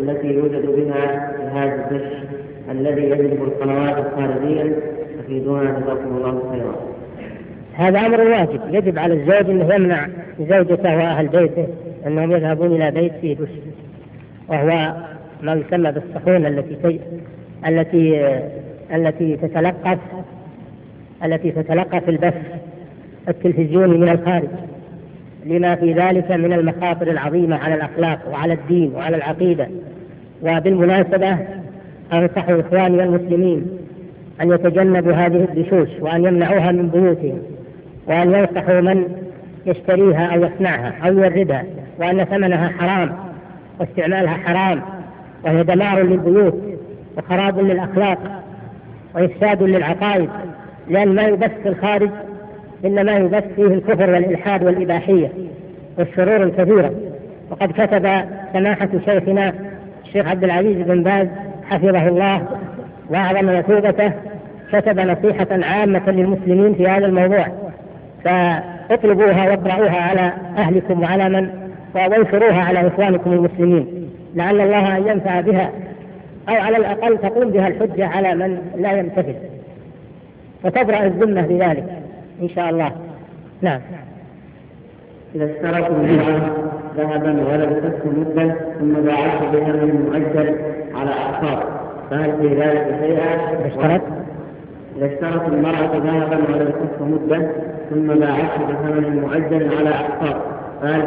التي يوجد بها جهاز الدش الذي يجلب القنوات الخارجية؟ أفيدونا جزاكم الله خيرا. هذا أمر واجب، يجب على الزوج أنه يمنع زوجته وأهل بيته أنهم يذهبون إلى بيت فيه دش، وهو ما يسمى بالصحون التي تتلقف البث التلفزيوني من الخارج، لما في ذلك من المخاطر العظيمة على الأخلاق وعلى الدين وعلى العقيدة. وبالمناسبة أنصح إخواني المسلمين أن يتجنبوا هذه الدشوش وأن يمنعوها من بيوتهم، وأن ينصحوا من يشتريها أو يصنعها أو يوردها، وأن ثمنها حرام واستعمالها حرام، وهي دمار للبيوت وخراب للأخلاق وإفساد للعقائد، لأن ما يبث في الخارج إنما يبث فيه الكفر والإلحاد والإباحية والشرور الكثيرة. وقد كتب سماحة شيخنا الشيخ عبد العزيز بن باز حفظه الله وأعظم مثوبته، كتب نصيحة عامة للمسلمين في هذا الموضوع، فاطلبوها واقرأوها على أهلكم وعلى من وانشروها على إخوانكم المسلمين، لعل الله أن ينفع بها، أو على الأقل تقوم بها الحجة على من لا يمتثل، وتبرأ الذمة بذلك إن شاء الله. نعم. إذا اشترت المرأة ذهبا ولبسته مدة ثم باعته بثمن مؤجل على أقساط فهل في ذلك شيئا؟ إذا اشترت المرأة ذهبا ولبسته مدة ثم باعته بثمن مؤجل على أقساط